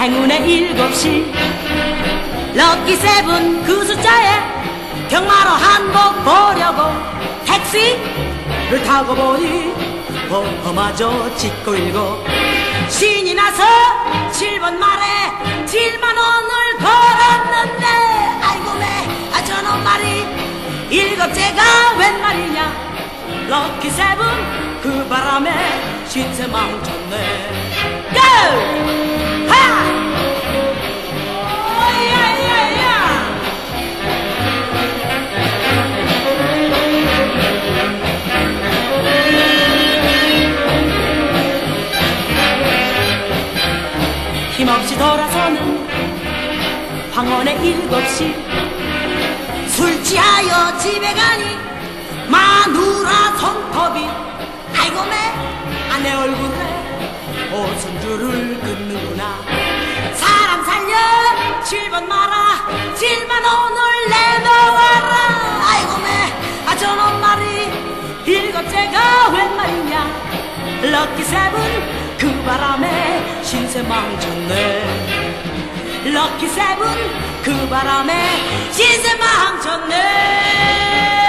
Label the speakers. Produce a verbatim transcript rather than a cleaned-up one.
Speaker 1: 행운의 일곱 시 럭키 세븐 그 숫자에 경마로 한복 보려고 택시를 타고 보니 범퍼마저 짙고 일고 신이 나서 칠 번 말에 칠만 원을 걸었는데 아이고 매 아 저놈 말이 일곱째가 웬 말이냐 럭키 세븐 그 바람에 신세 망쳤네 고! 하! 오야야야! 힘없이 돌아서는 황혼의 일곱 시 술 취하여 집에 가니 마누라 손톱이 아이고 매 아내 얼굴에 오선줄을 긋는구나 사람 살려 칠 번 말아 칠만 원을 내놓아라 아이고 매 아 저놈 말이 일곱째가 웬 말이냐 럭키 세븐 그 바람에 신세 망쳤네 럭키 세븐 그 바람에 신세 망쳤네